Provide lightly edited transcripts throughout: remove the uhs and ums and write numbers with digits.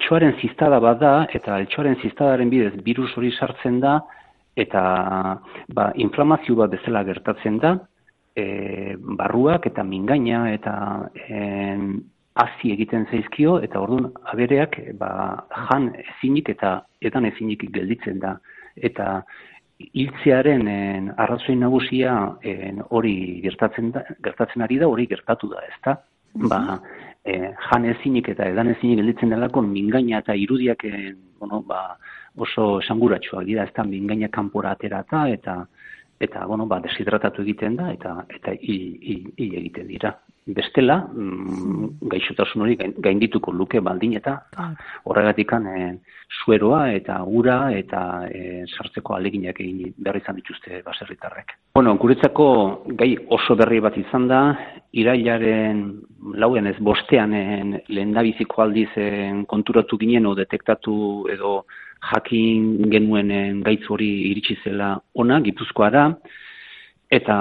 altxoaren ziztada bat da, eta altxoaren ziztadaren bidez virus hori sartzen da, eta inflamazio bat bezala gertatzen da, barruak eta mingaina eta hazi egiten zaizkio, eta orduan abereak jan ezinik eta edan ezinik gelditzen da. Eta hiltzearen arrazoi nagusia hori gertatzen ari da, hori gertatu da, ezta? Jan ezinik eta edan ezinik gelditzen delako mingaina eta irudiak oso esanguratsuak dira, ezta mingaina kanpora aterata eta deshidratatu egiten da eta hil egiten dira. Bestela, gaixotasun hori gaindituko luke baldin eta horregatikan sueroa eta ura eta sartzeko ahaleginak egin behar izan dituzte baserritarrek. Guretzako gai oso berri bat izan da, irailaren 5 lehendabiziko aldiz konturatu ginen o detektatu edo jakin genuen gaitz hori iritsi zela ona Gipuzkoara, eta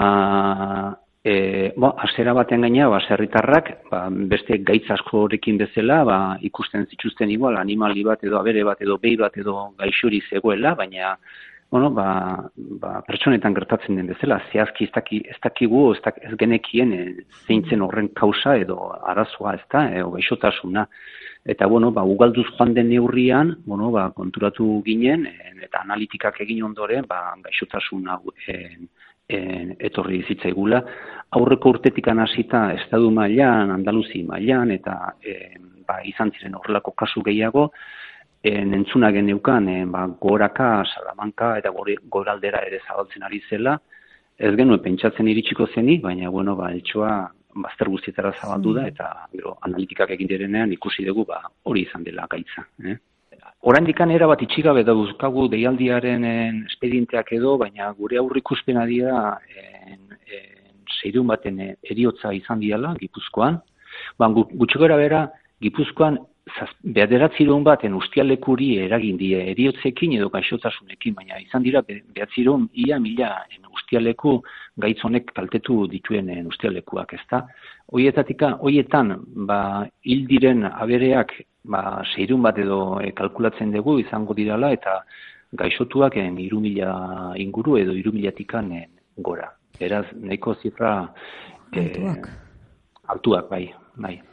hasiera baten gaina baserritarrak beste gaitz askorekin bezala ikusten zituzten igual animali bat edo abere bat edo behi bat edo gaixori zegoela, baina pertsonetan gertatzen den bezala, zehazki ez dakigu, ez genekien zeintzen horren kausa edo arazoa, edo gaixotasuna. Eta, ugalduz joan den neurrian, konturatu ginen, eta analitikak egin ondoren, gaixotasuna etorri zitzaigula. Aurreko urtetikan hasita estatu mailan, Andaluzi mailan, eta izan ziren horrelako kasu gehiago, entzuna geneukan, Goraka, Salamanca eta Goraldera ere zabaltzen ari zela. Ez genuen pentsatzen iritsiko zenik, baina, eltsoa bazter guztietara zabaldu da, eta analitikak egin direnean ikusi dugu hori izan dela gaitza. Oraindikan erabat itxigabe dauzkagu deialdiaren espedienteak edo, baina gure aurrikuspena dira seiehun baten heriotza izan diala Gipuzkoan. Gutxi gorabehera Gipuzkoan 900 baten ustialekuri eragin die heriotzekin edo gaixotasunekin, baina izan dira 900 ia 1000 ustialeku gaitz honek kaltetu dituen ustialekuak, ezta? Horietan hil diren abereak 600 bat edo kalkulatzen dugu izango dirala, eta gaixotuak 3000 inguru edo 3000-tikan gora. Beraz, nahiko zifra altuak, bai.